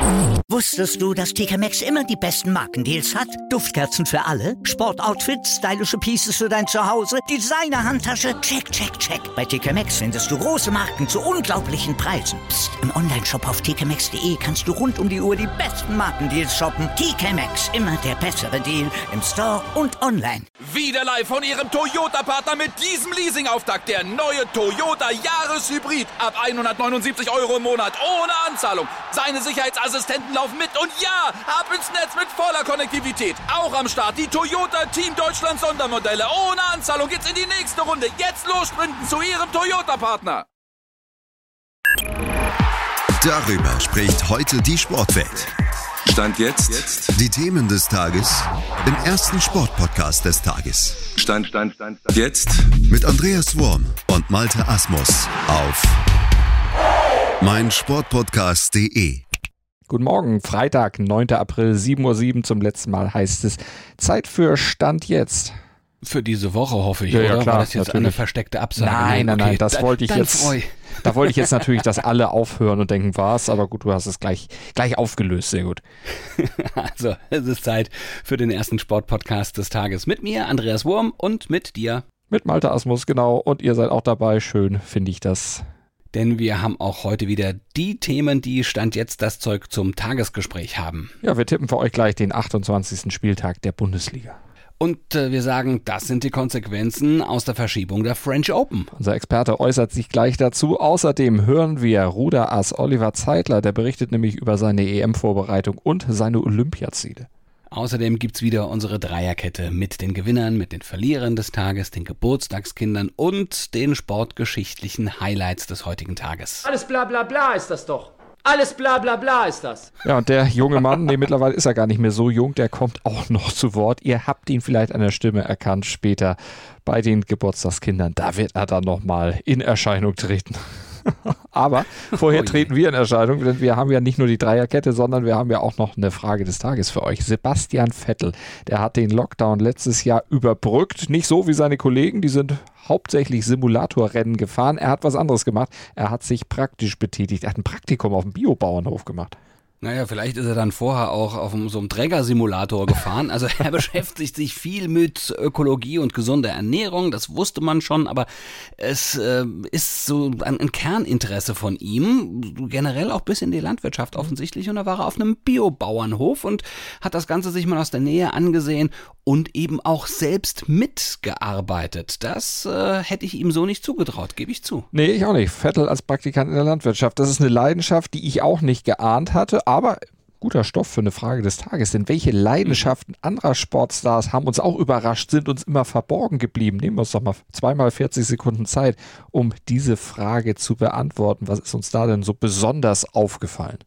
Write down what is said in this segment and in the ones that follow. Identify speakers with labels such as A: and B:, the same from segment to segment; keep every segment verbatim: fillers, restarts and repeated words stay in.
A: Wusstest du, dass T K Maxx immer die besten Markendeals hat? Duftkerzen für alle, Sportoutfits, stylische Pieces für dein Zuhause, Designer-Handtasche, check, check, check. Bei T K Maxx findest du große Marken zu unglaublichen Preisen. Psst. Im Onlineshop auf t k maxx punkt d e kannst du rund um die Uhr die besten Markendeals shoppen. T K Maxx, immer der bessere Deal im Store und online.
B: Wieder live von Ihrem Toyota-Partner mit diesem Leasing-Auftakt. Der neue Toyota Jahreshybrid. Ab hundertneunundsiebzig Euro im Monat. Ohne Anzahlung. Seine Sicherheitsassistenten laufen mit. Und ja, ab ins Netz mit voller Konnektivität. Auch am Start die Toyota Team Deutschland Sondermodelle. Ohne Anzahlung geht's in die nächste Runde. Jetzt los sprinten zu Ihrem Toyota-Partner.
C: Darüber spricht heute die Sportwelt.
D: Stand jetzt. jetzt.
C: Die Themen des Tages im ersten Sportpodcast des Tages.
D: Stand, Stand, Stand, Stand. Jetzt.
C: Mit Andreas Worm und Malte Asmus auf meinsportpodcast punkt de.
E: Guten Morgen, Freitag, neunter April, sieben Uhr sieben zum letzten Mal heißt es Zeit für Stand jetzt.
F: Für diese Woche hoffe ich,
E: ja,
F: oder?
E: Ja, klar,
F: War das jetzt
E: natürlich.
F: Eine versteckte Absage?
E: Nein, nein,
F: okay.
E: nein, das
F: da,
E: wollte ich
F: dann
E: jetzt.
F: Freu.
E: Da wollte ich jetzt natürlich, dass alle aufhören und denken, was, aber gut, du hast es gleich, gleich aufgelöst, sehr gut.
F: Also, es ist Zeit für den ersten Sportpodcast des Tages mit mir, Andreas Wurm, und mit dir.
E: Mit Malte Asmus, genau, und ihr seid auch dabei, schön finde ich das.
F: Denn wir haben auch heute wieder die Themen, die Stand jetzt das Zeug zum Tagesgespräch haben.
E: Ja, wir tippen für euch gleich den achtundzwanzigsten Spieltag der Bundesliga.
F: Und äh, wir sagen, das sind die Konsequenzen aus der Verschiebung der French Open.
E: Unser Experte äußert sich gleich dazu. Außerdem hören wir Ruderass Oliver Zeitler, der berichtet nämlich über seine E M-Vorbereitung und seine Olympiaziele.
F: Außerdem gibt's wieder unsere Dreierkette mit den Gewinnern, mit den Verlierern des Tages, den Geburtstagskindern und den sportgeschichtlichen Highlights des heutigen Tages.
G: Alles bla bla bla ist das doch. Alles bla bla bla ist das.
E: Ja, und der junge Mann, nee, mittlerweile ist er gar nicht mehr so jung, der kommt auch noch zu Wort. Ihr habt ihn vielleicht an der Stimme erkannt später bei den Geburtstagskindern. Da wird er dann nochmal in Erscheinung treten. Aber vorher
F: oh
E: treten wir in Erscheinung, denn wir haben ja nicht nur die Dreierkette, sondern wir haben ja auch noch eine Frage des Tages für euch. Sebastian Vettel, der hat den Lockdown letztes Jahr überbrückt. Nicht so wie seine Kollegen, die sind hauptsächlich Simulatorrennen gefahren. Er hat was anderes gemacht. Er hat sich praktisch betätigt. Er hat ein Praktikum auf dem Biobauernhof gemacht.
F: Naja, vielleicht ist er dann vorher auch auf so einem Trägersimulator gefahren. Also er beschäftigt sich viel mit Ökologie und gesunder Ernährung, das wusste man schon, aber es äh, ist so ein, ein Kerninteresse von ihm, generell auch bis in die Landwirtschaft offensichtlich. Und da war er auf einem Biobauernhof und hat das Ganze sich mal aus der Nähe angesehen und eben auch selbst mitgearbeitet. Das äh, hätte ich ihm so nicht zugetraut, gebe ich zu.
E: Nee, ich auch nicht. Vettel als Praktikant in der Landwirtschaft, das ist eine Leidenschaft, die ich auch nicht geahnt hatte, aber guter Stoff für eine Frage des Tages. Denn welche Leidenschaften anderer Sportstars haben uns auch überrascht, sind uns immer verborgen geblieben? Nehmen wir uns doch mal zweimal vierzig Sekunden Zeit, um diese Frage zu beantworten. Was ist uns da denn so besonders aufgefallen?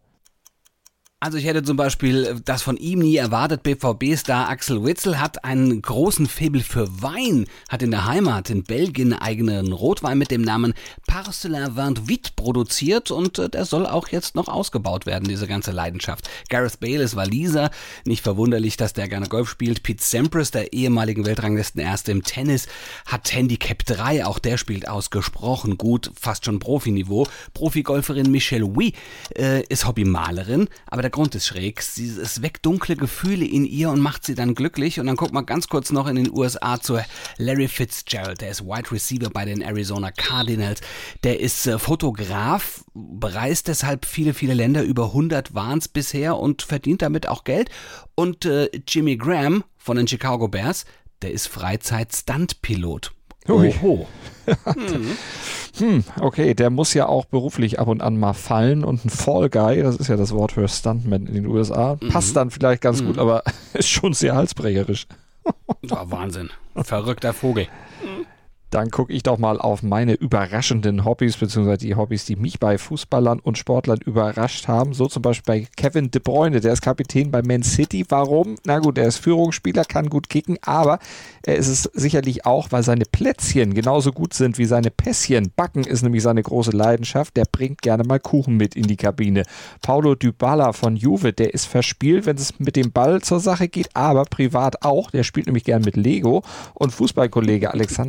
F: Also ich hätte zum Beispiel das von ihm nie erwartet, B V B-Star Axel Witsel hat einen großen Faible für Wein, hat in der Heimat in Belgien einen eigenen Rotwein mit dem Namen Parcelin Vingt Huit produziert und der soll auch jetzt noch ausgebaut werden, diese ganze Leidenschaft. Gareth Bale ist Waliser, nicht verwunderlich, dass der gerne Golf spielt. Pete Sampras, der ehemaligen Weltranglistenerste im Tennis, hat Handicap drei, auch der spielt ausgesprochen gut, fast schon Profiniveau. Profigolferin Michelle Wie äh, ist Hobbymalerin, aber der Grund ist schräg. Sie, es weckt dunkle Gefühle in ihr und macht sie dann glücklich. Und dann guck mal ganz kurz noch in den U S A zu Larry Fitzgerald. Der ist Wide Receiver bei den Arizona Cardinals. Der ist äh, Fotograf, bereist deshalb viele, viele Länder. Über hundert waren es bisher und verdient damit auch Geld. Und äh, Jimmy Graham von den Chicago Bears, der ist Freizeit-Stuntpilot.
E: Oho. hm. hm, okay, der muss ja auch beruflich ab und an mal fallen und ein Fall Guy, das ist ja das Wort für Stuntman in den U S A, mhm. passt dann vielleicht ganz mhm. gut, aber ist schon sehr halsbrecherisch.
F: Oh, Wahnsinn, verrückter Vogel.
E: Dann gucke ich doch mal auf meine überraschenden Hobbys, beziehungsweise die Hobbys, die mich bei Fußballern und Sportlern überrascht haben. So zum Beispiel bei Kevin De Bruyne, der ist Kapitän bei Man City. Warum? Na gut, er ist Führungsspieler, kann gut kicken, aber er ist es sicherlich auch, weil seine Plätzchen genauso gut sind wie seine Pässchen. Backen ist nämlich seine große Leidenschaft. Der bringt gerne mal Kuchen mit in die Kabine. Paulo Dybala von Juve, der ist verspielt, wenn es mit dem Ball zur Sache geht, aber privat auch. Der spielt nämlich gern mit Lego. Und Fußballkollege Alexander Koller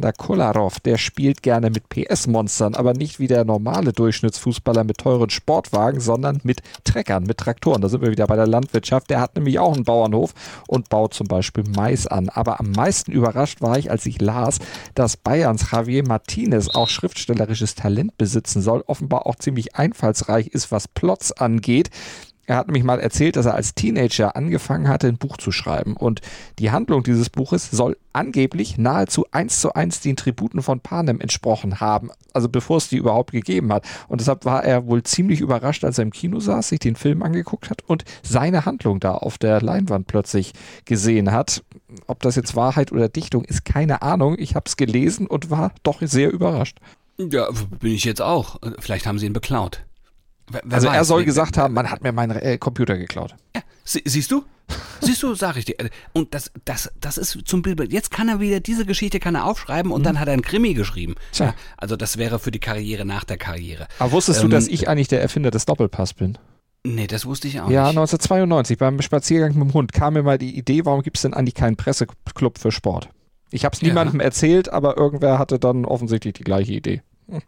E: Komarov, der spielt gerne mit P S-Monstern, aber nicht wie der normale Durchschnittsfußballer mit teuren Sportwagen, sondern mit Treckern, mit Traktoren. Da sind wir wieder bei der Landwirtschaft. Der hat nämlich auch einen Bauernhof und baut zum Beispiel Mais an. Aber am meisten überrascht war ich, als ich las, dass Bayerns Javier Martinez auch schriftstellerisches Talent besitzen soll, offenbar auch ziemlich einfallsreich ist, was Plots angeht. Er hat nämlich mal erzählt, dass er als Teenager angefangen hatte, ein Buch zu schreiben. Und die Handlung dieses Buches soll angeblich nahezu eins zu eins den Tributen von Panem entsprochen haben. Also bevor es die überhaupt gegeben hat. Und deshalb war er wohl ziemlich überrascht, als er im Kino saß, sich den Film angeguckt hat und seine Handlung da auf der Leinwand plötzlich gesehen hat. Ob das jetzt Wahrheit oder Dichtung ist, keine Ahnung. Ich habe es gelesen und war doch sehr überrascht.
F: Ja, bin ich jetzt auch. Vielleicht haben sie ihn beklaut.
E: Wer also weiß, er soll gesagt haben, man hat mir meinen äh, Computer geklaut.
F: Ja, sie, siehst du? Siehst du, sag ich dir. Und das, das, das ist zum Bild. Jetzt kann er wieder, diese Geschichte kann er aufschreiben und mhm. dann hat er einen Krimi geschrieben. Ja, also das wäre für die Karriere nach der Karriere.
E: Aber wusstest ähm, du, dass ich eigentlich der Erfinder des Doppelpass bin?
F: Nee, das wusste ich auch
E: ja,
F: nicht. Ja,
E: neunzehnhundertzweiundneunzig beim Spaziergang mit dem Hund kam mir mal die Idee, warum gibt es denn eigentlich keinen Presseclub für Sport? Ich habe es niemandem ja. erzählt, aber irgendwer hatte dann offensichtlich die gleiche Idee. Hm.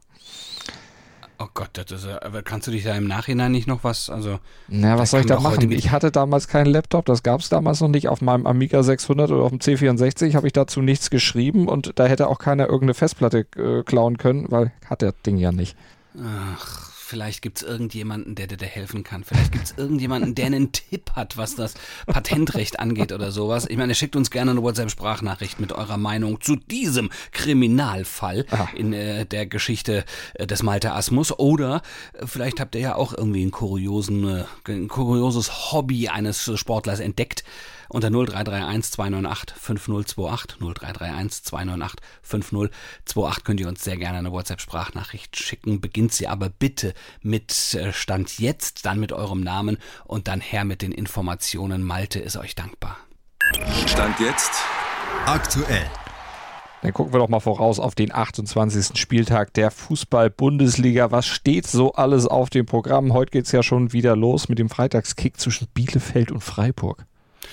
F: Oh Gott, das ist, aber kannst du dich da im Nachhinein nicht noch was, also...
E: Na, was soll ich da machen? Ich hatte damals keinen Laptop, das gab es damals noch nicht. Auf meinem Amiga sechshundert oder auf dem C vierundsechzig habe ich dazu nichts geschrieben und da hätte auch keiner irgendeine Festplatte äh, klauen können, weil hat der Ding ja nicht.
F: Ach, vielleicht gibt es irgendjemanden, der dir da helfen kann. Vielleicht gibt es irgendjemanden, der einen Tipp hat, was das Patentrecht angeht oder sowas. Ich meine, schickt uns gerne eine WhatsApp-Sprachnachricht mit eurer Meinung zu diesem Kriminalfall Aha. in äh, der Geschichte äh, des Malte Asmus. Oder äh, vielleicht habt ihr ja auch irgendwie einen kuriosen, äh, ein kurioses Hobby eines Sportlers entdeckt. Unter null drei drei eins zwei neun acht fünf null zwei acht, null drei drei eins zwei neun acht fünf null zwei acht könnt ihr uns sehr gerne eine WhatsApp-Sprachnachricht schicken. Beginnt sie aber bitte mit Stand jetzt, dann mit eurem Namen und dann her mit den Informationen. Malte ist euch dankbar.
D: Stand jetzt
C: aktuell.
E: Dann gucken wir doch mal voraus auf den achtundzwanzigsten Spieltag der Fußball-Bundesliga. Was steht so alles auf dem Programm? Heute geht es ja schon wieder los mit dem Freitagskick zwischen Bielefeld und Freiburg.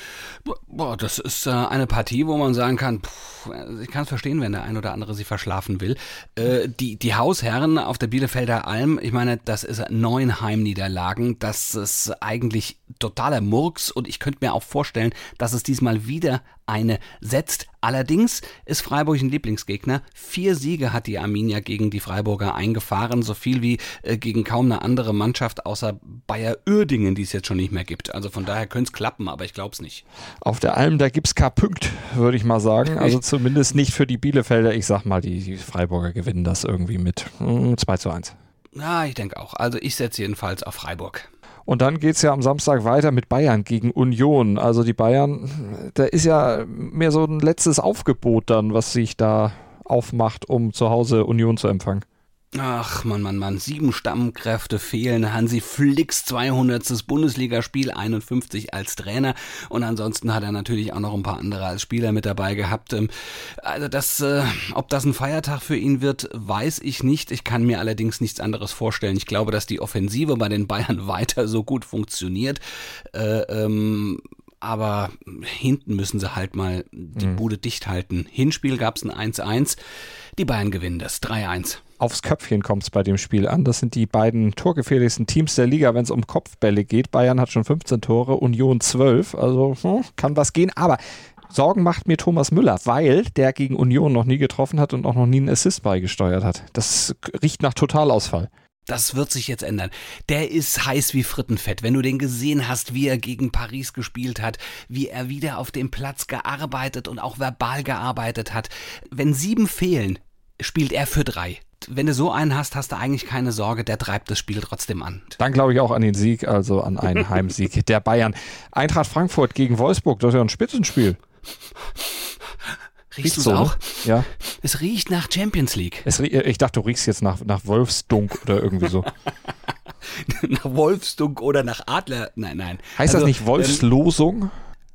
F: Boah, das ist äh, eine Partie, wo man sagen kann, pff, ich kann es verstehen, wenn der ein oder andere sie verschlafen will. Äh, die, die Hausherren auf der Bielefelder Alm, ich meine, das ist neun Heimniederlagen, das ist eigentlich totaler Murks und ich könnte mir auch vorstellen, dass es diesmal wieder eine setzt. Allerdings ist Freiburg ein Lieblingsgegner. Vier Siege hat die Arminia gegen die Freiburger eingefahren, so viel wie äh, gegen kaum eine andere Mannschaft außer Bayer Uerdingen, die es jetzt schon nicht mehr gibt. Also von daher könnte es klappen, aber ich glaube es nicht.
E: Auf der Alm, da gibt es kein Punkt, würde ich mal sagen. Also zumindest nicht für die Bielefelder. Ich sag mal, die, die Freiburger gewinnen das irgendwie mit hm, zwei zu eins.
F: Ja, ich denke auch. Also ich setze jedenfalls auf Freiburg.
E: Und dann geht es ja am Samstag weiter mit Bayern gegen Union. Also die Bayern, da ist ja mehr so ein letztes Aufgebot dann, was sich da aufmacht, um zu Hause Union zu empfangen.
F: Ach, Mann, Mann, Mann, sieben Stammkräfte fehlen. Hansi Flicks zweihundertstes Bundesligaspiel, einundfünfzig als Trainer. Und ansonsten hat er natürlich auch noch ein paar andere als Spieler mit dabei gehabt. Also das, äh, ob das ein Feiertag für ihn wird, weiß ich nicht. Ich kann mir allerdings nichts anderes vorstellen. Ich glaube, dass die Offensive bei den Bayern weiter so gut funktioniert. Äh, ähm... Aber hinten müssen sie halt mal die Bude dicht halten. Hinspiel gab es ein eins eins. Die Bayern gewinnen das drei eins.
E: Aufs Köpfchen kommt es bei dem Spiel an. Das sind die beiden torgefährlichsten Teams der Liga, wenn es um Kopfbälle geht. Bayern hat schon fünfzehn Tore, Union zwölf. Also hm, kann was gehen. Aber Sorgen macht mir Thomas Müller, weil der gegen Union noch nie getroffen hat und auch noch nie einen Assist beigesteuert hat. Das riecht nach Totalausfall.
F: Das wird sich jetzt ändern. Der ist heiß wie Frittenfett. Wenn du den gesehen hast, wie er gegen Paris gespielt hat, wie er wieder auf dem Platz gearbeitet und auch verbal gearbeitet hat. Wenn sieben fehlen, spielt er für drei. Wenn du so einen hast, hast du eigentlich keine Sorge, der treibt das Spiel trotzdem an.
E: Dann glaube ich auch an den Sieg, also an einen Heimsieg der Bayern. Eintracht Frankfurt gegen Wolfsburg, das ist ja ein Spitzenspiel.
F: Riechst du es so, auch?
E: Ja.
F: Es riecht nach Champions League.
E: Es, ich dachte, du riechst jetzt nach, nach Wolfsdunk oder irgendwie so.
F: Nach Wolfsdunk oder nach Adler? Nein, nein.
E: Heißt also, das nicht Wolfslosung?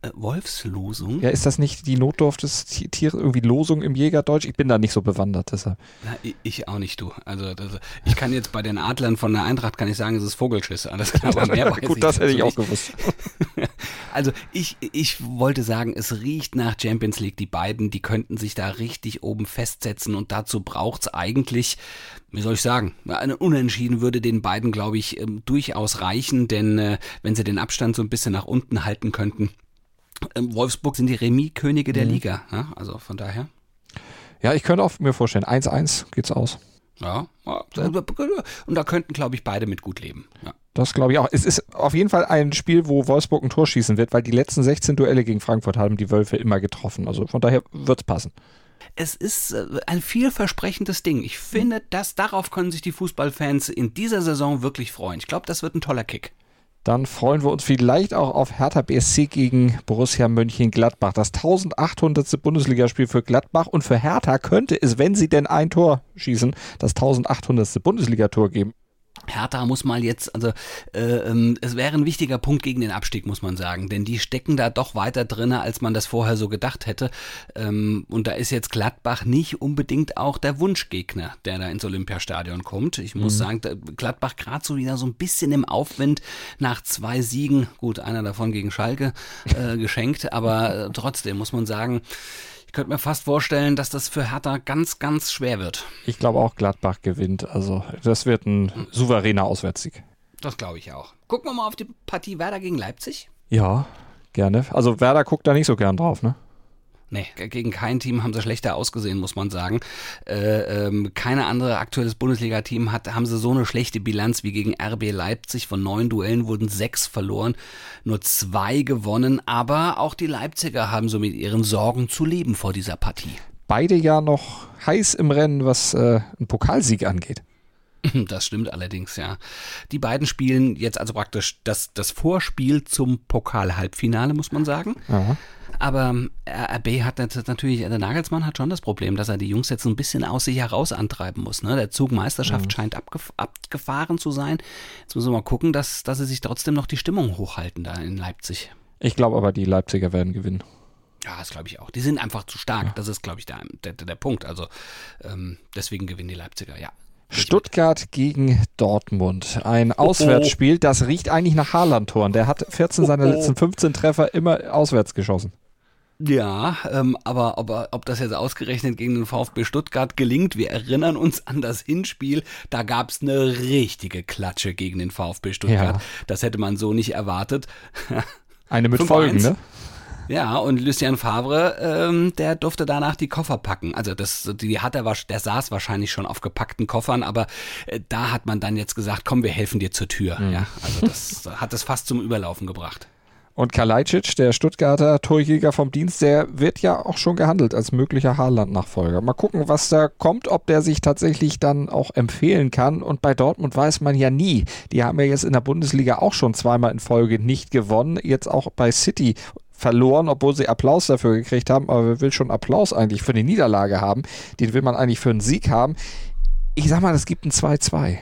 F: Äh, Wolfslosung?
E: Ja, ist das nicht die Notdurft des Tieres, irgendwie Losung im Jägerdeutsch? Ich bin da nicht so bewandert, deshalb.
F: Na, ich, ich auch nicht, du. Also das, ich kann jetzt bei den Adlern von der Eintracht, kann ich sagen, es ist Vogelschiss. Alles klar, aber mehr weiß
E: Gut,
F: ich
E: das hätte ich auch
F: nicht.
E: gewusst.
F: Also ich, ich wollte sagen, es riecht nach Champions League. Die beiden, die könnten sich da richtig oben festsetzen und dazu braucht es eigentlich, wie soll ich sagen, eine Unentschieden würde den beiden, glaube ich, ähm, durchaus reichen, denn äh, wenn sie den Abstand so ein bisschen nach unten halten könnten, ähm, Wolfsburg sind die Remis-Könige der
E: Mhm.
F: Liga, ja? Also von daher.
E: Ja, ich könnte auch mir vorstellen, eins eins geht's aus.
F: Ja, und da könnten, glaube ich, beide mit gut leben. Ja.
E: Das glaube ich auch. Es ist auf jeden Fall ein Spiel, wo Wolfsburg ein Tor schießen wird, weil die letzten sechzehn Duelle gegen Frankfurt haben die Wölfe immer getroffen. Also von daher wird's passen.
F: Es ist äh, ein vielversprechendes Ding. Ich finde, dass darauf können sich die Fußballfans in dieser Saison wirklich freuen. Ich glaube, das wird ein toller Kick.
E: Dann freuen wir uns vielleicht auch auf Hertha B S C gegen Borussia Mönchengladbach. Das eintausendachthundertste Bundesligaspiel für Gladbach und für Hertha könnte es, wenn sie denn ein Tor schießen, das eintausendachthundertste Bundesligator geben.
F: Hertha muss mal jetzt, also äh, ähm, es wäre ein wichtiger Punkt gegen den Abstieg, muss man sagen, denn die stecken da doch weiter drinne, als man das vorher so gedacht hätte. Ähm, und da ist jetzt Gladbach nicht unbedingt auch der Wunschgegner, der da ins Olympiastadion kommt. Ich muss mhm. sagen, Gladbach gerade so wieder so ein bisschen im Aufwind nach zwei Siegen, gut, einer davon gegen Schalke äh, geschenkt, aber äh, trotzdem muss man sagen, ich könnte mir fast vorstellen, dass das für Hertha ganz, ganz schwer wird.
E: Ich glaube auch, Gladbach gewinnt. Also das wird ein souveräner Auswärtssieg.
F: Das glaube ich auch. Gucken wir mal auf die Partie Werder gegen Leipzig.
E: Ja, gerne. Also Werder guckt da nicht so gern drauf, ne?
F: Nee, gegen kein Team haben sie schlechter ausgesehen, muss man sagen. Äh, ähm, keine andere aktuelles Bundesliga-Team hat, haben sie so eine schlechte Bilanz wie gegen R B Leipzig. Von neun Duellen wurden sechs verloren, nur zwei gewonnen. Aber auch die Leipziger haben so mit ihren Sorgen zu leben vor dieser Partie.
E: Beide ja noch heiß im Rennen, was äh, einen Pokalsieg angeht.
F: Das stimmt allerdings, ja. Die beiden spielen jetzt also praktisch das, das Vorspiel zum Pokal-Halbfinale, muss man sagen.
E: Aha.
F: Aber R B hat natürlich, der Nagelsmann hat schon das Problem, dass er die Jungs jetzt ein bisschen aus sich heraus antreiben muss. Ne? Der Zug Meisterschaft mhm. scheint abgef- abgefahren zu sein. Jetzt müssen wir mal gucken, dass, dass sie sich trotzdem noch die Stimmung hochhalten da in Leipzig.
E: Ich glaube aber, die Leipziger werden gewinnen.
F: Ja, das glaube ich auch. Die sind einfach zu stark. Ja. Das ist, glaube ich, der, der, der Punkt. Also ähm, deswegen gewinnen die Leipziger, ja.
E: Stuttgart gegen Dortmund. Ein Auswärtsspiel, das riecht eigentlich nach Haaland-Toren. Der hat vierzehn seiner letzten fünfzehn Treffer immer auswärts geschossen.
F: Ja, ähm, aber ob, ob das jetzt ausgerechnet gegen den VfB Stuttgart gelingt, wir erinnern uns an das Hinspiel, da gab es eine richtige Klatsche gegen den VfB Stuttgart. Ja. Das hätte man so nicht erwartet.
E: Eine mit Folgen, ne?
F: Ja, und Lucien Favre, ähm, der durfte danach die Koffer packen. Also das, die hat er, der saß wahrscheinlich schon auf gepackten Koffern, aber äh, da hat man dann jetzt gesagt, komm, wir helfen dir zur Tür. Mhm. Ja, also das hat es fast zum Überlaufen gebracht. Und
E: Kalajdzic, der Stuttgarter Torjäger vom Dienst, der wird ja auch schon gehandelt als möglicher Haaland-Nachfolger. Mal gucken, was da kommt, ob der sich tatsächlich dann auch empfehlen kann. Und bei Dortmund weiß man ja nie. Die haben ja jetzt in der Bundesliga auch schon zweimal in Folge nicht gewonnen. Jetzt auch bei City verloren, obwohl sie Applaus dafür gekriegt haben. Aber wer will schon Applaus eigentlich für die Niederlage haben? Den will man eigentlich für einen Sieg haben. Ich sag mal, es gibt ein zwei zwei.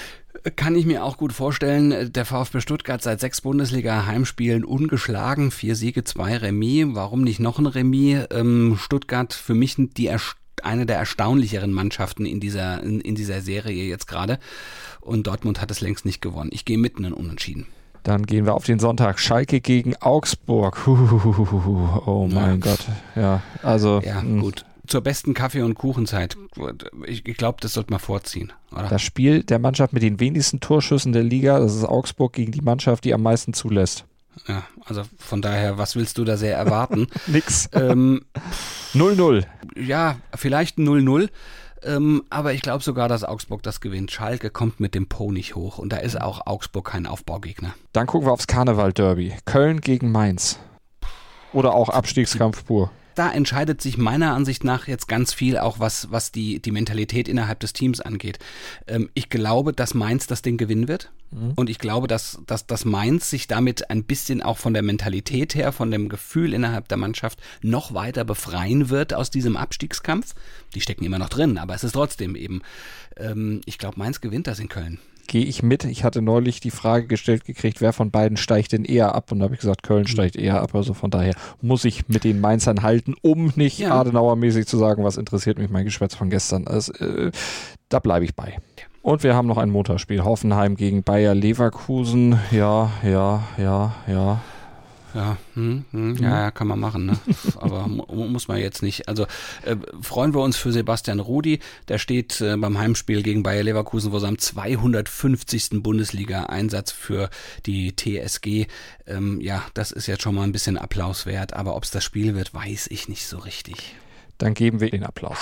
F: Kann ich mir auch gut vorstellen. Der VfB Stuttgart seit sechs Bundesliga-Heimspielen ungeschlagen. Vier Siege, zwei Remis. Warum nicht noch ein Remis? Ähm, Stuttgart für mich die eine der erstaunlicheren Mannschaften in dieser, in, in dieser Serie jetzt gerade. Und Dortmund hat es längst nicht gewonnen. Ich gehe mitten in Unentschieden.
E: Dann gehen wir auf den Sonntag. Schalke gegen Augsburg. Huhuhuhu. Oh mein ja. Gott. Ja, also.
F: Ja, gut. Zur besten Kaffee- und Kuchenzeit. Ich, ich glaube, das sollte man vorziehen, oder?
E: Das Spiel der Mannschaft mit den wenigsten Torschüssen der Liga, das ist Augsburg gegen die Mannschaft, die am meisten zulässt.
F: Ja, also von daher, was willst du da sehr erwarten?
E: Nix.
F: Ähm,
E: null null.
F: Ja, vielleicht ein null null. Ähm, aber ich glaube sogar, dass Augsburg das gewinnt. Schalke kommt mit dem Po nicht hoch und da ist auch Augsburg kein Aufbaugegner.
E: Dann gucken wir aufs Karneval-Derby. Köln gegen Mainz. Oder auch Abstiegskampf pur.
F: Da entscheidet sich meiner Ansicht nach jetzt ganz viel, auch was, was die, die Mentalität innerhalb des Teams angeht. Ähm, ich glaube, dass Mainz das Ding gewinnen wird. Mhm. Und ich glaube, dass, dass, dass Mainz sich damit ein bisschen auch von der Mentalität her, von dem Gefühl innerhalb der Mannschaft noch weiter befreien wird aus diesem Abstiegskampf. Die stecken immer noch drin, aber es ist trotzdem eben, ähm, ich glaube, Mainz gewinnt das in Köln.
E: gehe ich mit. Ich hatte neulich die Frage gestellt gekriegt, wer von beiden steigt denn eher ab? Und da habe ich gesagt, Köln steigt eher ab. Also von daher muss ich mit den Mainzern halten, um nicht ja. Adenauer-mäßig zu sagen, was interessiert mich mein Geschwätz von gestern. Also, äh, da bleibe ich bei. Und wir haben noch ein Montagsspiel. Hoffenheim gegen Bayer Leverkusen. Ja, ja, ja, ja.
F: Ja, hm, hm, ja, ja, kann man machen, ne? Aber mu- muss man jetzt nicht. Also äh, freuen wir uns für Sebastian Rudy. Der steht äh, beim Heimspiel gegen Bayer Leverkusen vor seinem zweihundertfünfzigsten Bundesliga-Einsatz für die T S G. Ähm, ja, das ist jetzt schon mal ein bisschen Applaus wert. Aber ob es das Spiel wird, weiß ich nicht so richtig.
E: Dann geben wir den Applaus.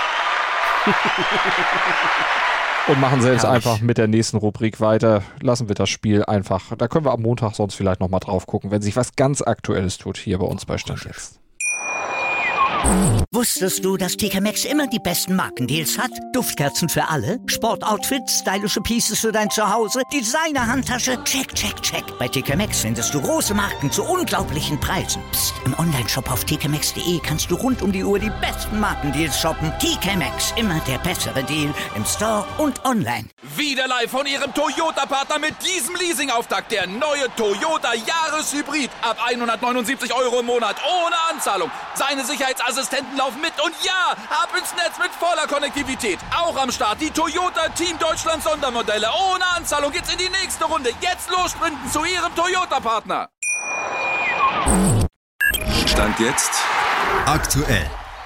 E: Und machen selbst Herrlich. einfach mit der nächsten Rubrik weiter. Lassen wir das Spiel einfach. Da können wir am Montag sonst vielleicht nochmal drauf gucken, wenn sich was ganz Aktuelles tut hier bei uns bei Stand jetzt.
A: Wusstest du, dass T K Maxx immer die besten Markendeals hat? Duftkerzen für alle, Sportoutfits, stylische Pieces für dein Zuhause, Designer-Handtasche, check, check, check. Bei T K Maxx findest du große Marken zu unglaublichen Preisen. Psst. Im Onlineshop auf t k maxx punkt d e kannst du rund um die Uhr die besten Markendeals shoppen. T K Maxx, immer der bessere Deal im Store und online.
B: Wieder live von Ihrem Toyota-Partner mit diesem Leasing-Auftakt. Der neue Toyota Jahreshybrid. Ab hundertneunundsiebzig Euro im Monat ohne Anzahlung. Seine Sicherheitsassistenten laufen mit und ja, ab ins Netz mit voller Konnektivität. Auch am Start die Toyota Team Deutschland Sondermodelle. Ohne Anzahlung geht's in die nächste Runde. Jetzt los sprinten zu Ihrem Toyota-Partner.
D: Stand jetzt
C: aktuell.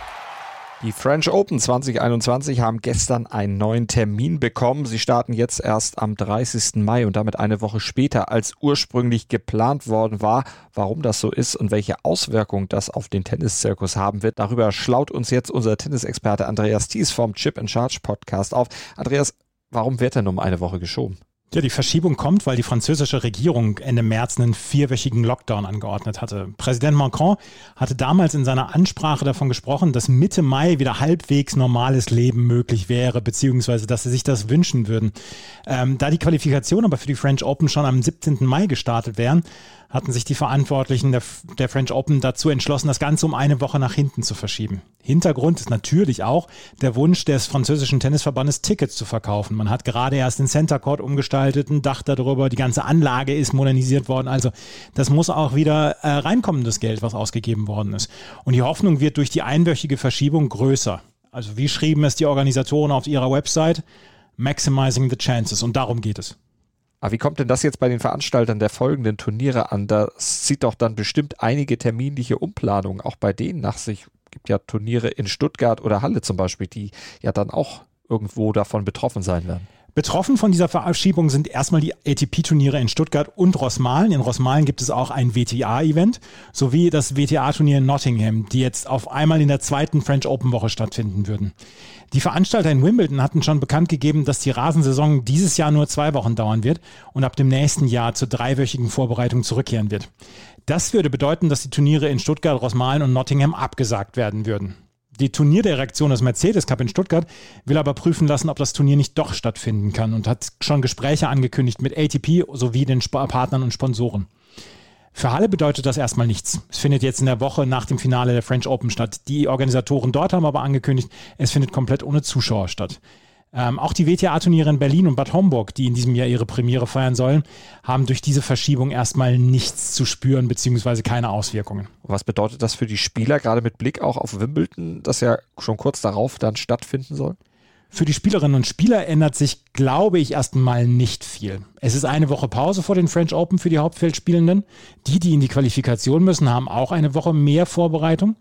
E: Die French Open zwanzig einundzwanzig haben gestern einen neuen Termin bekommen. Sie starten jetzt erst am dreißigsten Mai und damit eine Woche später, als ursprünglich geplant worden war. Warum das so ist und welche Auswirkungen das auf den Tenniszirkus haben wird, darüber schlaut uns jetzt unser Tennisexperte Andreas Thies vom Chip and Charge Podcast auf. Andreas, warum wird denn um eine Woche geschoben?
H: Ja, die Verschiebung kommt, weil die französische Regierung Ende März einen vierwöchigen Lockdown angeordnet hatte. Präsident Macron hatte damals in seiner Ansprache davon gesprochen, dass Mitte Mai wieder halbwegs normales Leben möglich wäre, beziehungsweise dass sie sich das wünschen würden. Ähm, da die Qualifikation aber für die French Open schon am siebzehnten Mai gestartet wären, hatten sich die Verantwortlichen der, der French Open dazu entschlossen, das Ganze um eine Woche nach hinten zu verschieben. Hintergrund ist natürlich auch der Wunsch des französischen Tennisverbandes, Tickets zu verkaufen. Man hat gerade erst den Center Court umgestaltet, ein Dach darüber, die ganze Anlage ist modernisiert worden. Also das muss auch wieder äh, reinkommen, das Geld, was ausgegeben worden ist. Und die Hoffnung wird durch die einwöchige Verschiebung größer. Also wie schrieben es die Organisatoren auf ihrer Website? Maximizing the chances. Und darum geht es.
E: Aber wie kommt denn das jetzt bei den Veranstaltern der folgenden Turniere an? Das zieht doch dann bestimmt einige terminliche Umplanungen auch bei denen nach sich. Es gibt ja Turniere in Stuttgart oder Halle zum Beispiel, die ja dann auch irgendwo davon betroffen sein werden.
H: Betroffen von dieser Verschiebung sind erstmal die A T P-Turniere in Stuttgart und Rosmalen. In Rosmalen gibt es auch ein W T A-Event sowie das W T A-Turnier in Nottingham, die jetzt auf einmal in der zweiten French Open-Woche stattfinden würden. Die Veranstalter in Wimbledon hatten schon bekannt gegeben, dass die Rasensaison dieses Jahr nur zwei Wochen dauern wird und ab dem nächsten Jahr zur dreiwöchigen Vorbereitung zurückkehren wird. Das würde bedeuten, dass die Turniere in Stuttgart, Rosmalen und Nottingham abgesagt werden würden. Die Turnierdirektion des Mercedes Cup in Stuttgart will aber prüfen lassen, ob das Turnier nicht doch stattfinden kann und hat schon Gespräche angekündigt mit A T P sowie den Sp- Partnern und Sponsoren. Für Halle bedeutet das erstmal nichts. Es findet jetzt in der Woche nach dem Finale der French Open statt. Die Organisatoren dort haben aber angekündigt, es findet komplett ohne Zuschauer statt. Ähm, auch die W T A-Turniere in Berlin und Bad Homburg, die in diesem Jahr ihre Premiere feiern sollen, haben durch diese Verschiebung erstmal nichts zu spüren bzw. keine Auswirkungen.
E: Was bedeutet das für die Spieler, gerade mit Blick auch auf Wimbledon, das ja schon kurz darauf dann stattfinden soll?
H: Für die Spielerinnen und Spieler ändert sich, glaube ich, erstmal nicht viel. Es ist eine Woche Pause vor den French Open für die Hauptfeldspielenden. Die, die in die Qualifikation müssen, haben auch eine Woche mehr Vorbereitung.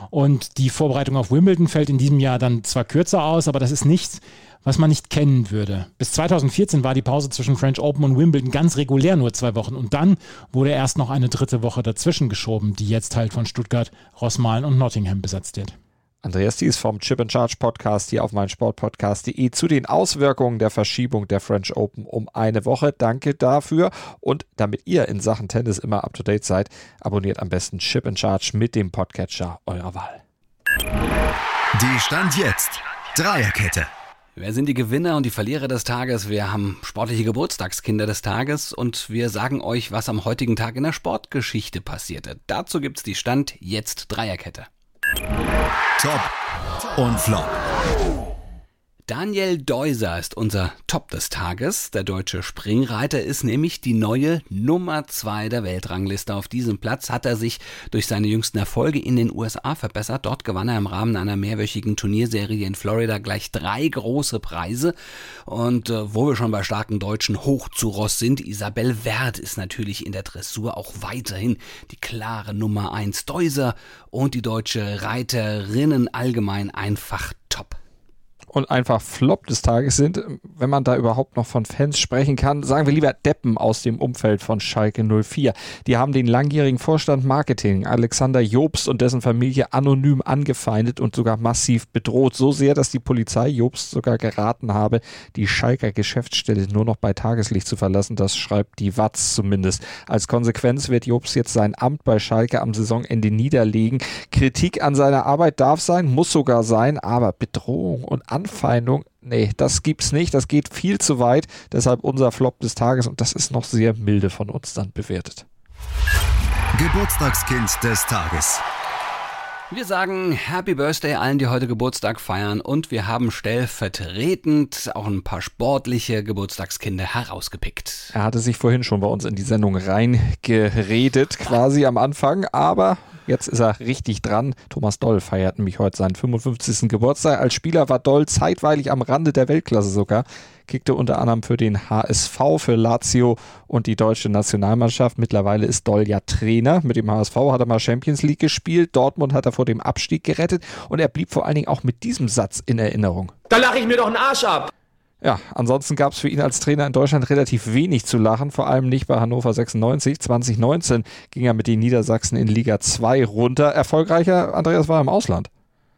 H: Und die Vorbereitung auf Wimbledon fällt in diesem Jahr dann zwar kürzer aus, aber das ist nichts, was man nicht kennen würde. Bis zweitausendvierzehn war die Pause zwischen French Open und Wimbledon ganz regulär nur zwei Wochen. Und dann wurde erst noch eine dritte Woche dazwischen geschoben, die jetzt halt von Stuttgart, Rosmalen und Nottingham besetzt wird.
E: Andreas Thies vom Chip and Charge Podcast hier auf meinsportpodcast punkt de zu den Auswirkungen der Verschiebung der French Open um eine Woche. Danke dafür. Und damit ihr in Sachen Tennis immer up to date seid, abonniert am besten Chip and Charge mit dem Podcatcher eurer Wahl.
C: Die Stand jetzt Dreierkette.
F: Wer sind die Gewinner und die Verlierer des Tages? Wir haben sportliche Geburtstagskinder des Tages und wir sagen euch, was am heutigen Tag in der Sportgeschichte passierte. Dazu gibt's die Stand jetzt Dreierkette.
C: Top und Flop.
F: Daniel Deuser ist unser Top des Tages. Der deutsche Springreiter ist nämlich die neue Nummer zwei der Weltrangliste. Auf diesem Platz hat er sich durch seine jüngsten Erfolge in den U S A verbessert. Dort gewann er im Rahmen einer mehrwöchigen Turnierserie in Florida gleich drei große Preise. Und äh, wo wir schon bei starken Deutschen hoch zu Ross sind, Isabel Werth ist natürlich in der Dressur auch weiterhin die klare Nummer eins. Deuser und die deutsche Reiterinnen allgemein einfach top.
E: Und einfach Flop des Tages sind, wenn man da überhaupt noch von Fans sprechen kann, sagen wir lieber Deppen aus dem Umfeld von Schalke null vier. Die haben den langjährigen Vorstand Marketing, Alexander Jobst, und dessen Familie anonym angefeindet und sogar massiv bedroht. So sehr, dass die Polizei Jobst sogar geraten habe, die Schalker Geschäftsstelle nur noch bei Tageslicht zu verlassen. Das schreibt die Watz zumindest. Als Konsequenz wird Jobst jetzt sein Amt bei Schalke am Saisonende niederlegen. Kritik an seiner Arbeit darf sein, muss sogar sein, aber Bedrohung und Anfeindung, nee, das gibt's nicht, das geht viel zu weit, deshalb unser Flop des Tages und das ist noch sehr milde von uns dann bewertet.
C: Geburtstagskind des Tages.
F: Wir sagen Happy Birthday allen, die heute Geburtstag feiern, und wir haben stellvertretend auch ein paar sportliche Geburtstagskinder herausgepickt.
E: Er hatte sich vorhin schon bei uns in die Sendung reingeredet, quasi am Anfang, aber jetzt ist er richtig dran. Thomas Doll feiert nämlich heute seinen fünfundfünfzigsten Geburtstag. Als Spieler war Doll zeitweilig am Rande der Weltklasse sogar. Kickte unter anderem für den H S V, für Lazio und die deutsche Nationalmannschaft. Mittlerweile ist Doll ja Trainer. Mit dem H S V hat er mal Champions League gespielt. Dortmund hat er vor dem Abstieg gerettet. Und er blieb vor allen Dingen auch mit diesem Satz in Erinnerung.
G: Da lache ich mir doch einen Arsch ab.
E: Ja, ansonsten gab es für ihn als Trainer in Deutschland relativ wenig zu lachen, vor allem nicht bei Hannover sechsundneunzig. zwanzig neunzehn ging er mit den Niedersachsen in Liga zwei runter. Erfolgreicher, Andreas, war im Ausland.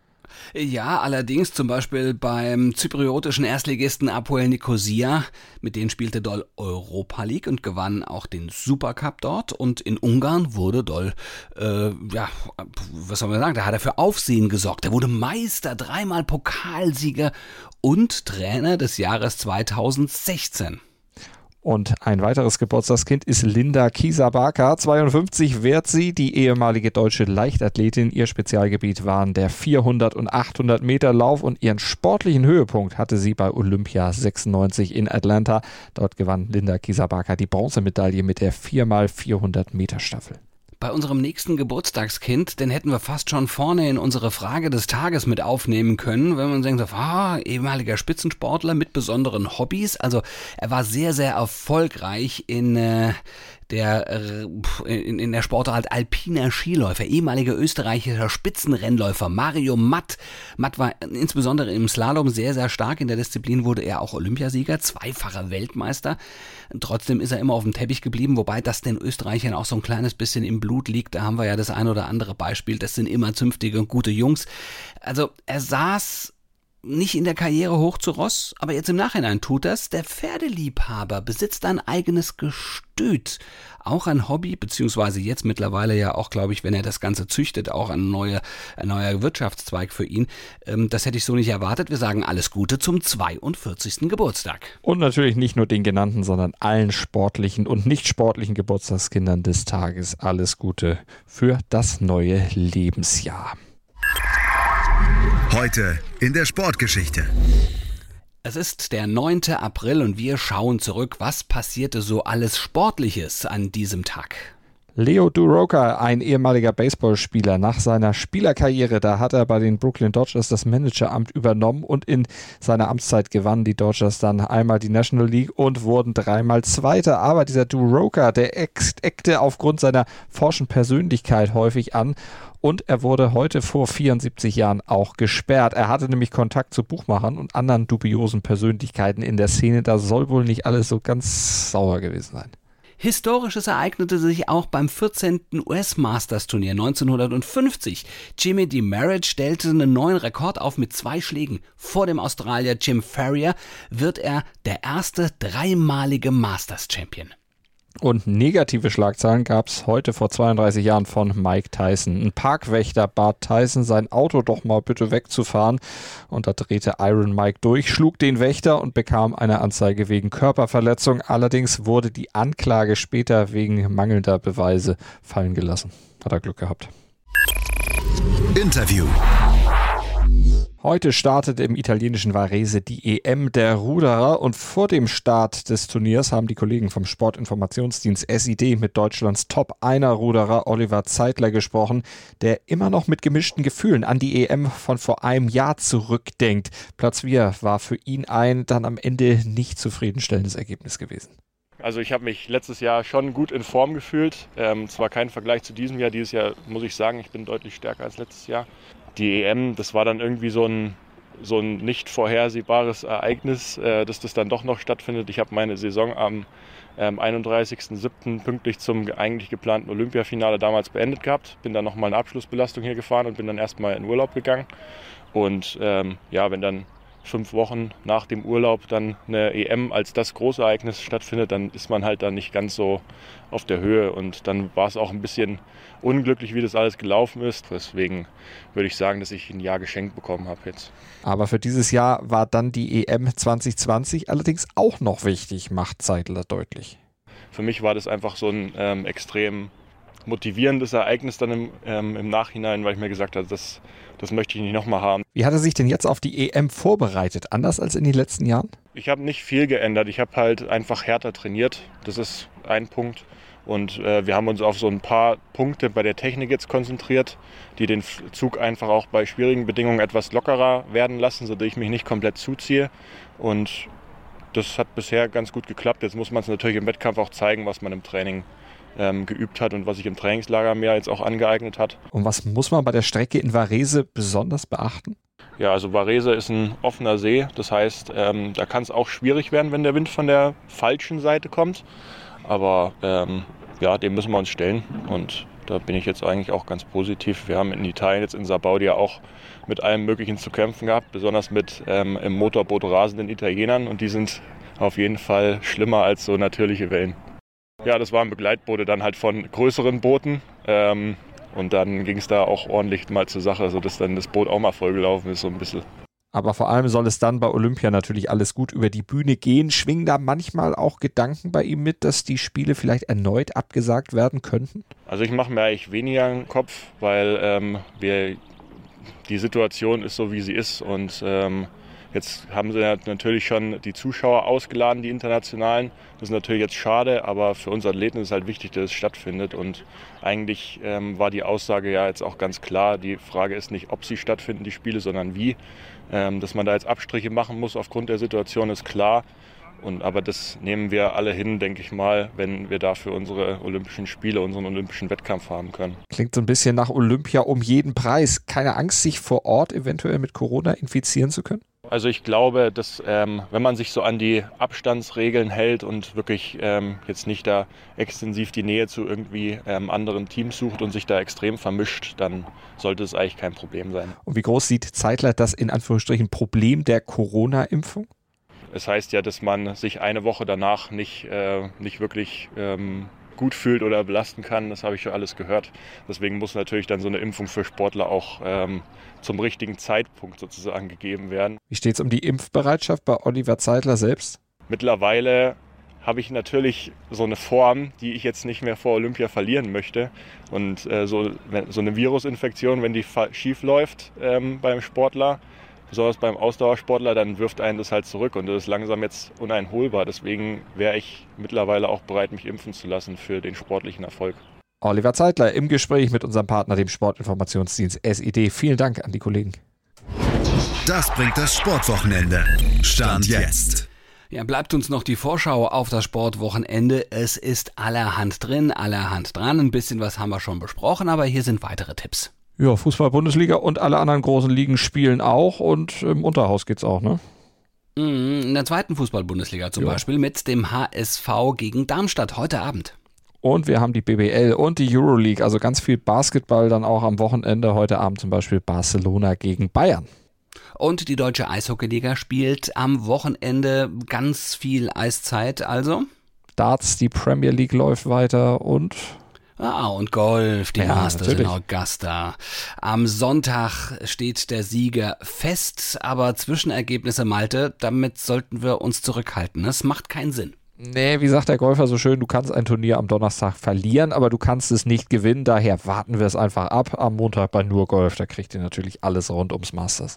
F: Ja, allerdings zum Beispiel beim zypriotischen Erstligisten Apoel Nicosia, mit denen spielte Doll Europa League und gewann auch den Supercup dort, und in Ungarn wurde Doll, äh, ja, was soll man sagen, da hat er für Aufsehen gesorgt, er wurde Meister, dreimal Pokalsieger und Trainer des Jahres zweitausendsechzehn.
E: Und ein weiteres Geburtstagskind ist Linda Kieser-Barker. zweiundfünfzig wird sie, die ehemalige deutsche Leichtathletin. Ihr Spezialgebiet waren der vierhundert und achthundert Meter Lauf und ihren sportlichen Höhepunkt hatte sie bei Olympia sechsundneunzig in Atlanta. Dort gewann Linda Kieser-Barker die Bronzemedaille mit der vier mal vierhundert Meter Staffel.
F: Bei unserem nächsten Geburtstagskind, den hätten wir fast schon vorne in unsere Frage des Tages mit aufnehmen können, wenn man denkt, ah, ehemaliger Spitzensportler mit besonderen Hobbys. Also er war sehr, sehr erfolgreich in äh, der in, in der Sportart alpiner Skiläufer, ehemaliger österreichischer Spitzenrennläufer Mario Matt. Matt war insbesondere im Slalom sehr, sehr stark. In der Disziplin wurde er auch Olympiasieger, zweifacher Weltmeister. Trotzdem ist er immer auf dem Teppich geblieben, wobei das den Österreichern auch so ein kleines bisschen im Blut liegt. Da haben wir ja das ein oder andere Beispiel. Das sind immer zünftige und gute Jungs. Also er saß nicht in der Karriere hoch zu Ross, aber jetzt im Nachhinein tut das. Der Pferdeliebhaber besitzt ein eigenes Gestüt. Auch ein Hobby, beziehungsweise jetzt mittlerweile ja auch, glaube ich, wenn er das Ganze züchtet, auch ein neuer, ein neuer Wirtschaftszweig für ihn. Ähm, das hätte ich so nicht erwartet. Wir sagen alles Gute zum zweiundvierzigsten Geburtstag.
E: Und natürlich nicht nur den genannten, sondern allen sportlichen und nicht sportlichen Geburtstagskindern des Tages alles Gute für das neue Lebensjahr.
C: Heute in der Sportgeschichte.
F: Es ist der neunte April und wir schauen zurück, was passierte so alles Sportliches an diesem Tag.
E: Leo Durocher, ein ehemaliger Baseballspieler, nach seiner Spielerkarriere, da hat er bei den Brooklyn Dodgers das Manageramt übernommen und in seiner Amtszeit gewannen die Dodgers dann einmal die National League und wurden dreimal Zweiter. Aber dieser Durocher, der eckte aufgrund seiner forschen Persönlichkeit häufig an. Und er wurde heute vor vierundsiebzig Jahren auch gesperrt. Er hatte nämlich Kontakt zu Buchmachern und anderen dubiosen Persönlichkeiten in der Szene. Da soll wohl nicht alles so ganz sauer gewesen sein.
F: Historisches ereignete sich auch beim vierzehnten U S-Masters-Turnier neunzehnhundertfünfzig. Jimmy Demaret stellte einen neuen Rekord auf mit zwei Schlägen. Vor dem Australier Jim Farrier wird er der erste dreimalige Masters-Champion.
E: Und negative Schlagzeilen gab es heute vor zweiunddreißig Jahren von Mike Tyson. Ein Parkwächter bat Tyson, sein Auto doch mal bitte wegzufahren. Und da drehte Iron Mike durch, schlug den Wächter und bekam eine Anzeige wegen Körperverletzung. Allerdings wurde die Anklage später wegen mangelnder Beweise fallen gelassen. Hat er Glück gehabt.
C: Interview.
E: Heute startet im italienischen Varese die E M der Ruderer und vor dem Start des Turniers haben die Kollegen vom Sportinformationsdienst S I D mit Deutschlands Top-Einer-Ruderer Oliver Zeitler gesprochen, der immer noch mit gemischten Gefühlen an die E M von vor einem Jahr zurückdenkt. Platz vier war für ihn ein dann am Ende nicht zufriedenstellendes Ergebnis gewesen.
I: Also ich habe mich letztes Jahr schon gut in Form gefühlt. Ähm, zwar kein Vergleich zu diesem Jahr, dieses Jahr muss ich sagen, ich bin deutlich stärker als letztes Jahr. Die E M, das war dann irgendwie so ein, so ein nicht vorhersehbares Ereignis, äh, dass das dann doch noch stattfindet. Ich habe meine Saison am ähm, einunddreißigsten siebten pünktlich zum eigentlich geplanten Olympiafinale damals beendet gehabt. Bin dann nochmal eine Abschlussbelastung hier gefahren und bin dann erstmal in Urlaub gegangen. Und ähm, ja, wenn dann fünf Wochen nach dem Urlaub dann eine E M als das große Ereignis stattfindet, dann ist man halt da nicht ganz so auf der Höhe. Und dann war es auch ein bisschen unglücklich, wie das alles gelaufen ist. Deswegen würde ich sagen, dass ich ein Jahr geschenkt bekommen habe jetzt. Aber für dieses Jahr war dann die E M zwanzig zwanzig allerdings auch noch wichtig, macht Zeitler deutlich. Für mich war das einfach so ein ähm, extrem motivierendes Ereignis dann im, ähm, im Nachhinein, weil ich mir gesagt habe, das, das möchte ich nicht nochmal haben. Wie hat er sich denn jetzt auf die E M vorbereitet, anders als in den letzten Jahren? Ich habe nicht viel geändert, ich habe halt einfach härter trainiert, das ist ein Punkt. Und äh, wir haben uns auf so ein paar Punkte bei der Technik jetzt konzentriert, die den Zug einfach auch bei schwierigen Bedingungen etwas lockerer werden lassen, sodass ich mich nicht komplett zuziehe. Und das hat bisher ganz gut geklappt. Jetzt muss man es natürlich im Wettkampf auch zeigen, was man im Training ähm, geübt hat und was sich im Trainingslager mir jetzt auch angeeignet hat. Und was muss man bei der Strecke in Varese besonders beachten? Ja, also Varese ist ein offener See. Das heißt, ähm, da kann es auch schwierig werden, wenn der Wind von der falschen Seite kommt. Aber ähm, ja, dem müssen wir uns stellen und da bin ich jetzt eigentlich auch ganz positiv. Wir haben in Italien jetzt in Sabaudia auch mit allem Möglichen zu kämpfen gehabt, besonders mit ähm, im Motorboot rasenden Italienern und die sind auf jeden Fall schlimmer als so natürliche Wellen. Ja, das waren Begleitboote dann halt von größeren Booten ähm, und dann ging es da auch ordentlich mal zur Sache, sodass dann das Boot auch mal vollgelaufen ist so ein bisschen. Aber vor allem soll es dann bei Olympia natürlich alles gut über die Bühne gehen. Schwingen da manchmal auch Gedanken bei ihm mit, dass die Spiele vielleicht erneut abgesagt werden könnten? Also ich mache mir eigentlich weniger einen Kopf, weil ähm, wir, die Situation ist so, wie sie ist. Und ähm, jetzt haben sie natürlich schon die Zuschauer ausgeladen, die internationalen. Das ist natürlich jetzt schade, aber für uns Athleten ist es halt wichtig, dass es stattfindet. Und eigentlich ähm, war die Aussage ja jetzt auch ganz klar. Die Frage ist nicht, ob sie stattfinden, die Spiele, sondern wie. Ähm, dass man da jetzt Abstriche machen muss aufgrund der Situation, ist klar. Und, aber das nehmen wir alle hin, denke ich mal, wenn wir dafür unsere Olympischen Spiele, unseren olympischen Wettkampf haben können. Klingt so ein bisschen nach Olympia um jeden Preis. Keine Angst, sich vor Ort eventuell mit Corona infizieren zu können? Also ich glaube, dass ähm, wenn man sich so an die Abstandsregeln hält und wirklich ähm, jetzt nicht da extensiv die Nähe zu irgendwie ähm, anderen Teams sucht und sich da extrem vermischt, dann sollte es eigentlich kein Problem sein. Und wie groß sieht Zeitler das in Anführungsstrichen Problem der Corona-Impfung? Es heißt ja, dass man sich eine Woche danach nicht, äh, nicht wirklich ähm, gut fühlt oder belasten kann. Das habe ich schon alles gehört. Deswegen muss natürlich dann so eine Impfung für Sportler auch ähm, zum richtigen Zeitpunkt sozusagen gegeben werden. Wie steht es um die Impfbereitschaft bei Oliver Zeitler selbst? Mittlerweile habe ich natürlich so eine Form, die ich jetzt nicht mehr vor Olympia verlieren möchte. Und äh, so, wenn, so eine Virusinfektion, wenn die schief läuft ähm, beim Sportler, besonders beim Ausdauersportler, dann wirft einen das halt zurück und das ist langsam jetzt uneinholbar. Deswegen wäre ich mittlerweile auch bereit, mich impfen zu lassen für den sportlichen Erfolg. Oliver Zeitler im Gespräch mit unserem Partner, dem Sportinformationsdienst S I D. Vielen Dank an die Kollegen.
C: Das bringt das Sportwochenende. Stand jetzt.
F: Ja, bleibt uns noch die Vorschau auf das Sportwochenende. Es ist allerhand drin, allerhand dran. Ein bisschen was haben wir schon besprochen, aber hier sind weitere Tipps.
E: Ja, Fußball-Bundesliga und alle anderen großen Ligen spielen auch und im Unterhaus geht's auch, ne?
F: In der zweiten Fußball-Bundesliga zum ja. Beispiel mit dem H S V gegen Darmstadt heute Abend.
E: Und wir haben die B B L und die Euroleague, also ganz viel Basketball dann auch am Wochenende. Heute Abend zum Beispiel Barcelona gegen Bayern.
F: Und die deutsche Eishockeyliga spielt am Wochenende ganz viel Eiszeit, also?
E: Darts, die Premier League läuft weiter und...
F: Ah, und Golf, die
E: ja,
F: Masters
E: natürlich.
F: in Augusta. Am Sonntag steht der Sieger fest, aber Zwischenergebnisse, Malte, damit sollten wir uns zurückhalten. Das macht keinen Sinn.
E: Nee, wie sagt der Golfer so schön, du kannst ein Turnier am Donnerstag verlieren, aber du kannst es nicht gewinnen. Daher warten wir es einfach ab am Montag bei Nur Golf. Da kriegt ihr natürlich alles rund ums Masters.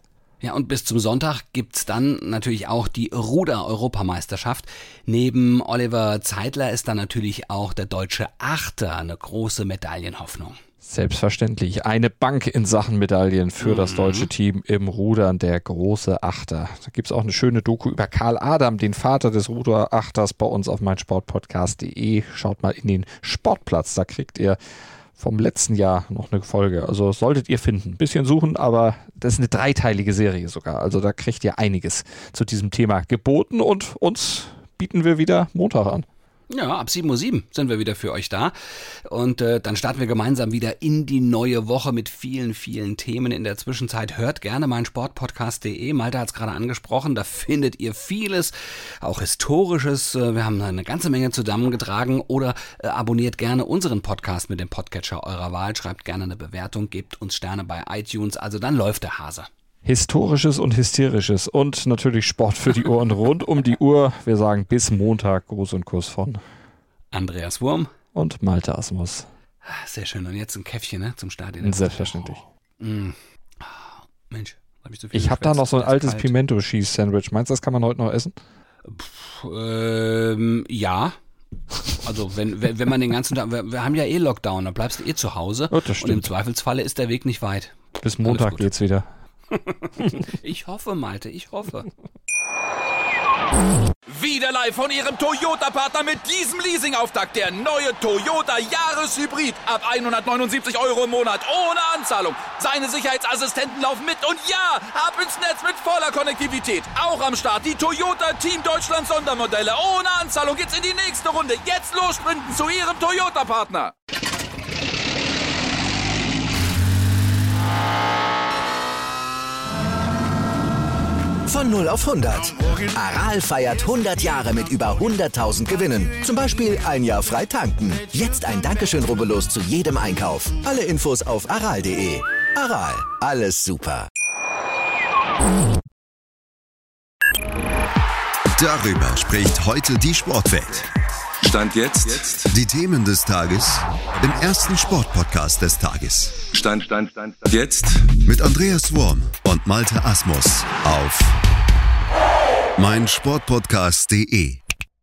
F: Ja, und bis zum Sonntag gibt's dann natürlich auch die Ruder-Europameisterschaft. Neben Oliver Zeidler ist dann natürlich auch der deutsche Achter eine große Medaillenhoffnung.
E: Selbstverständlich. Eine Bank in Sachen Medaillen für mhm. das deutsche Team im Rudern, der große Achter. Da gibt es auch eine schöne Doku über Karl Adam, den Vater des Ruderachters, bei uns auf meinsportpodcast punkt de. Schaut mal in den Sportplatz, da kriegt ihr vom letzten Jahr noch eine Folge. Also solltet ihr finden. Bisschen suchen, aber das ist eine dreiteilige Serie sogar. Also da kriegt ihr einiges zu diesem Thema geboten und uns bieten wir wieder Montag an.
F: Ja, ab sieben Uhr sieben sind wir wieder für euch da und äh, dann starten wir gemeinsam wieder in die neue Woche mit vielen, vielen Themen. In der Zwischenzeit hört gerne meinsportpodcast punkt de. Malte hat es gerade angesprochen, da findet ihr vieles, auch Historisches. Wir haben eine ganze Menge zusammengetragen oder äh, abonniert gerne unseren Podcast mit dem Podcatcher eurer Wahl. Schreibt gerne eine Bewertung, gebt uns Sterne bei iTunes, also dann läuft der Hase.
E: Historisches und Hysterisches und natürlich Sport für die Ohren rund um die Uhr. Wir sagen bis Montag. Gruß und Kuss von
F: Andreas Wurm
E: und Malte Asmus.
F: Sehr schön. Und jetzt ein Käffchen, ne, zum Start.
E: Selbstverständlich.
F: Oh. Mm. Oh, Mensch, hab ich so viel
E: Ich habe da noch so ein altes Pimento-Cheese-Sandwich. Meinst du, das kann man heute noch essen?
F: Puh, ähm, ja. Also wenn, wenn, wenn man den ganzen Tag, wir, wir haben ja eh Lockdown, da bleibst du eh zu Hause.
E: Oh, das stimmt.
F: Und im Zweifelsfalle ist der Weg nicht weit.
E: Bis Montag geht's wieder.
F: Ich hoffe, Malte, ich hoffe.
B: Wieder live von Ihrem Toyota-Partner mit diesem Leasing-Auftakt. Der neue Toyota Jahreshybrid. Ab hundertneunundsiebzig Euro im Monat. Ohne Anzahlung. Seine Sicherheitsassistenten laufen mit. Und ja, ab ins Netz mit voller Konnektivität. Auch am Start die Toyota Team Deutschland Sondermodelle. Ohne Anzahlung geht's in die nächste Runde. Jetzt los sprinten zu Ihrem Toyota-Partner.
J: Von null auf hundert. Aral feiert hundert Jahre mit über hunderttausend Gewinnen. Zum Beispiel ein Jahr frei tanken. Jetzt ein Dankeschön, rubbellos zu jedem Einkauf. Alle Infos auf aral punkt de. Aral, alles super.
C: Darüber spricht heute die Sportwelt.
D: Stand jetzt.
C: Die Themen des Tages im ersten Sportpodcast des Tages.
D: Stand, Stand, Stand, Stand. Jetzt.
C: Mit Andreas Worm und Malte Asmus auf meinsportpodcast punkt de.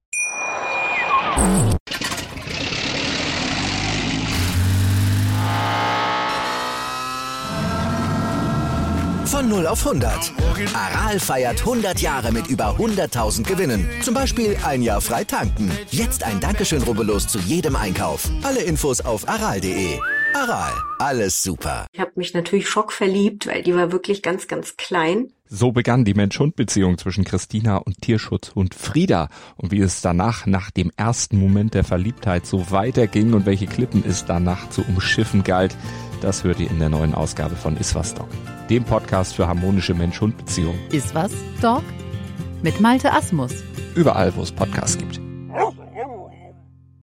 J: Von null auf hundert. Aral feiert hundert Jahre mit über hunderttausend Gewinnen. Zum Beispiel ein Jahr frei tanken. Jetzt ein Dankeschön, rubbellos zu jedem Einkauf. Alle Infos auf aral punkt de. Aral, alles super.
K: Ich habe mich natürlich schockverliebt, weil die war wirklich ganz, ganz klein.
E: So begann die Mensch-Hund-Beziehung zwischen Christina und Tierschutzhund Frieda. Und wie es danach, nach dem ersten Moment der Verliebtheit, so weiterging und welche Klippen es danach zu umschiffen galt, das hört ihr in der neuen Ausgabe von Iswas Dog, dem Podcast für harmonische Mensch-Hund-Beziehungen.
L: Iswas Dog mit Malte Asmus.
E: Überall, wo es Podcasts gibt.